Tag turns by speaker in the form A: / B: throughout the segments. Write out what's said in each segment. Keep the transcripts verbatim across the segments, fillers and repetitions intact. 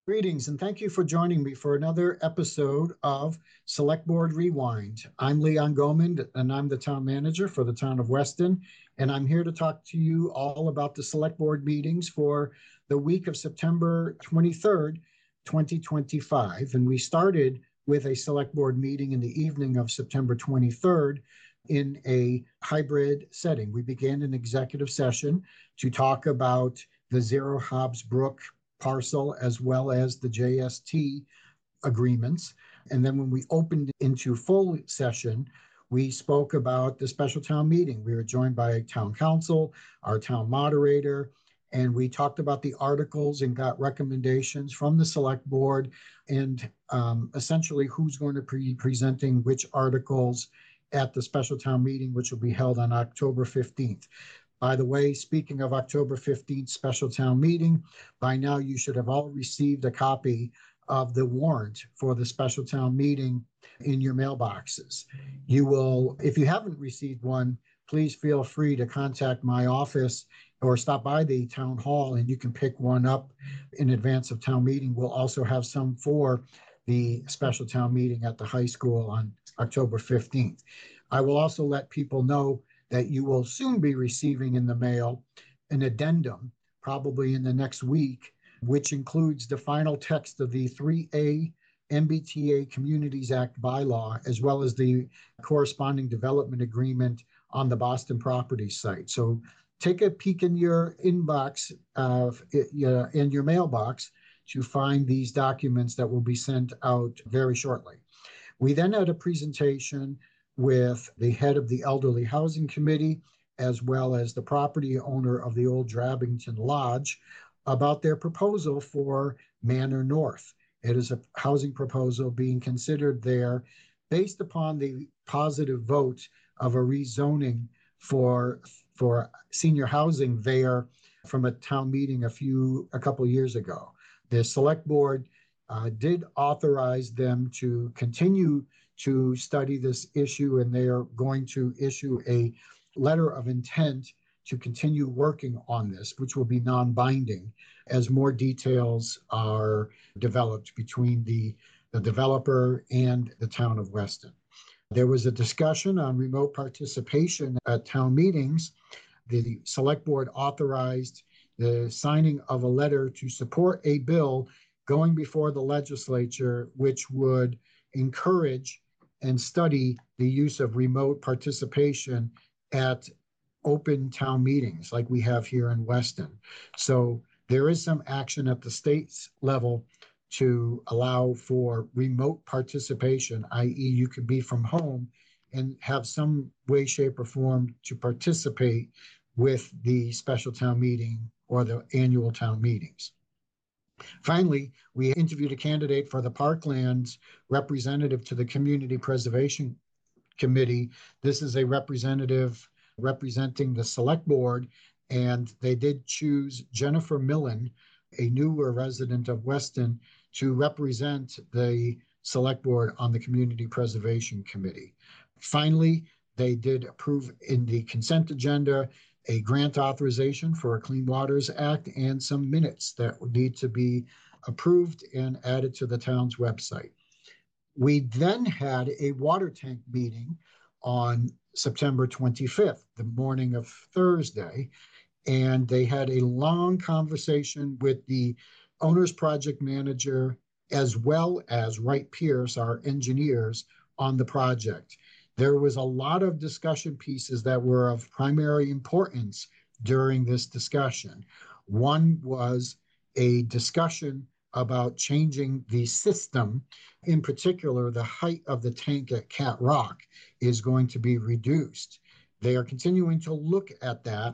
A: Greetings, and thank you for joining me for another episode of Select Board Rewind. I'm Leon Gomond, and I'm the town manager for the town of Weston, and I'm here to talk to you all about the Select Board meetings for the week of September twenty-third, twenty twenty-five. And we started with a Select Board meeting in the evening of September twenty-third in a hybrid setting. We began an executive session to talk about the Zero Hobbs Brook parcel as well as the J S T agreements. And then when we opened into full session, we spoke about the special town meeting. We were joined by town council, our town moderator, and we talked about the articles and got recommendations from the select board and um, essentially who's going to be presenting which articles at the special town meeting, which will be held on October fifteenth. By the way, speaking of October fifteenth special town meeting, by now you should have all received a copy of the warrant for the special town meeting in your mailboxes. You will, if you haven't received one, please feel free to contact my office or stop by the town hall and you can pick one up in advance of town meeting. We'll also have some for the special town meeting at the high school on October fifteenth. I will also let people know that you will soon be receiving in the mail an addendum, probably in the next week, which includes the final text of the three A M B T A Communities Act bylaw, as well as the corresponding development agreement on the Boston property site. So take a peek in your inbox, uh, in your mailbox, to find these documents that will be sent out very shortly. We then had a presentation with the head of the Elderly Housing Committee, as well as the property owner of the old Drabington Lodge, about their proposal for Manor North. It is a housing proposal being considered there based upon the positive vote of a rezoning for, for senior housing there from a town meeting a few, a couple years ago. The select board uh, did authorize them to continue to study this issue, and they are going to issue a letter of intent to continue working on this, which will be non-binding as more details are developed between the, the developer and the town of Weston. There was a discussion on remote participation at town meetings. The select board authorized the signing of a letter to support a bill going before the legislature, which would encourage and study the use of remote participation at open town meetings like we have here in Weston. So there is some action at the state's level to allow for remote participation, that is you could be from home and have some way, shape, or form to participate with the special town meeting or the annual town meetings. Finally, we interviewed a candidate for the Parklands representative to the Community Preservation Committee. This is a representative representing the select board, and they did choose Jennifer Millen, a newer resident of Weston, to represent the select board on the Community Preservation Committee. Finally, they did approve in the consent agenda a grant authorization for a Clean Waters Act and some minutes that would need to be approved and added to the town's website. We then had a water tank meeting on September twenty-fifth, the morning of Thursday, and they had a long conversation with the owner's project manager, as well as Wright Pierce, our engineers, on the project. There was a lot of discussion pieces that were of primary importance during this discussion. One was a discussion about changing the system. In particular, the height of the tank at Cat Rock is going to be reduced. They are continuing to look at that,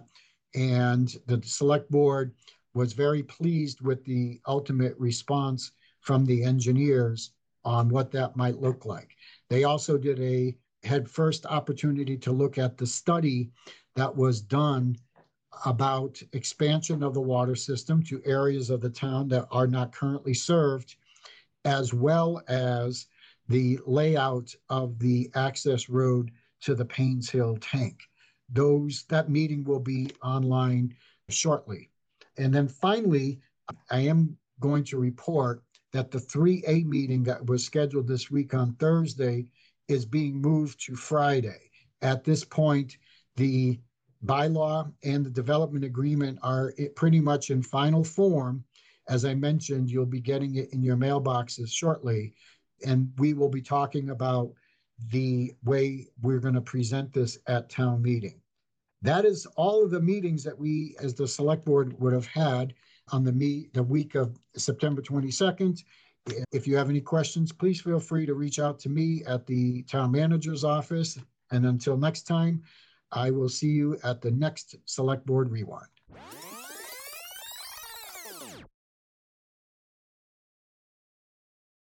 A: and the select board was very pleased with the ultimate response from the engineers on what that might look like. They also did a had first opportunity to look at the study that was done about expansion of the water system to areas of the town that are not currently served, as well as the layout of the access road to the Paynes Hill tank. Those, that meeting will be online shortly. And then finally, I am going to report that the three A meeting that was scheduled this week on Thursday is being moved to Friday. At this point, the bylaw and the development agreement are pretty much in final form. As I mentioned, you'll be getting it in your mailboxes shortly, and we will be talking about the way we're going to present this at town meeting. That is all of the meetings that we, as the select board, would have had on the meet the week of September twenty-second. If you have any questions, please feel free to reach out to me at the town manager's office. And until next time, I will see you at the next Select Board Rewind.